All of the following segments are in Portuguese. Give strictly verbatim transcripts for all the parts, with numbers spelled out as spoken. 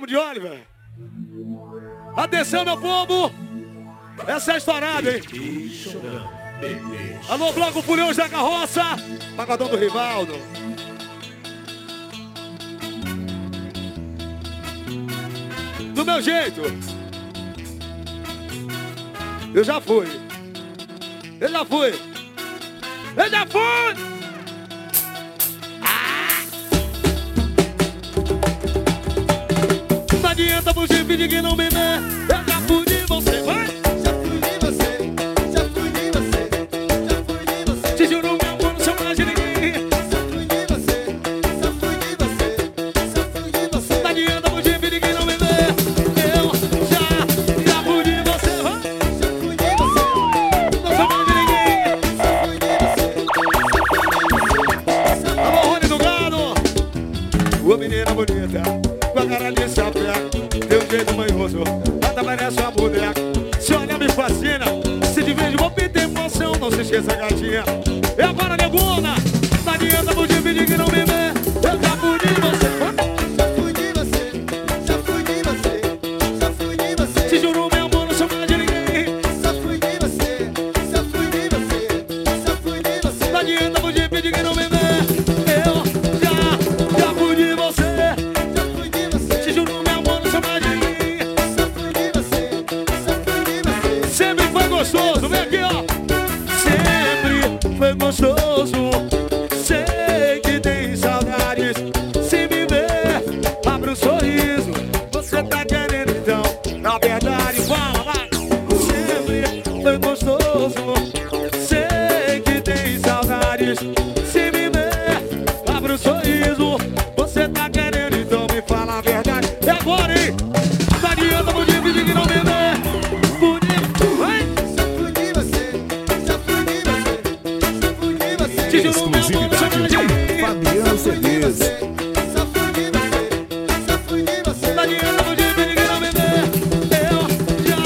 de Oliver. Atenção, meu povo. Essa é a estourada, hein? Alô, Bloco Furiões da Carroça. Pagodão do Rivaldo. Do meu jeito. Eu já fui. Eu já fui. Eu já fui. Ah! Não adianta você pedir que não me dê. Eu já fui de você, vai. Já fui de você. Já fui de você. Já fui de você. Te juro, meu amor, não sou mais de ninguém. Já fui de você. Já fui de você. Já fui de você. Não adianta você pedir que não me dê. Eu já, já fui de você, vai. Já fui de você. Não sou mais de ninguém. Já fui de você. Alô, Rony do Gado. Ô menina bonita, com a cara de sapeco, teu jeito manhoso, até parece uma boneca. Se olha me fascina, se te vejo vou pedir emoção. Não se esqueça, gatinha. E agora, negona, não adianta você pedir que não me vê. Eu já fui de você. Já fui de você. Já fui de você. Já fui de você. Te juro, meu amor, não sou mais de ninguém. Já fui de você. Já fui de você. Já fui de você. Não adianta você pedir que não me vê. Eu já, já fui de você. Já fui de você. Te juro, meu amor, não sou mais de ninguém. Já fui de você. Já fui de você. Sempre foi gostoso, vem aqui, ó. Sempre foi gostoso. Sei que tem saudades. Se me ver, abre um sorriso. Você tá querendo então, na verdade, fala, vai. Sempre foi gostoso. Sei que tem saudades. Se me ver, abre um sorriso. Você tá querendo então, me fala a verdade. E agora, hein? Não adianta você pedir que não me vê. Bonito, vai. Já fui de você. Já fui de você. Já fui de você. Te juro, meu amor, não sou mais de ninguém. Fabiano C Ds. Já fui de você. Já fui de você. Não adianta você pedir que não me vê. Eu já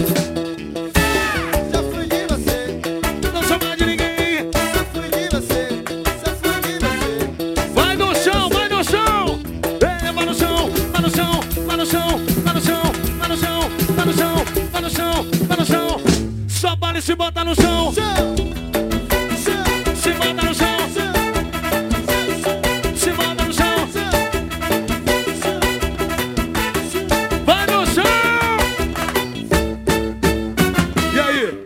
Já fui de você. não sou mais de ninguém. Já fui de você. Já fui de você. Vai no chão, vai no chão. É, vai no chão, vai no chão, vai no chão, vai no chão, vai no chão, vai no chão, vai no chão, vai no chão. Só vale se botar no chão.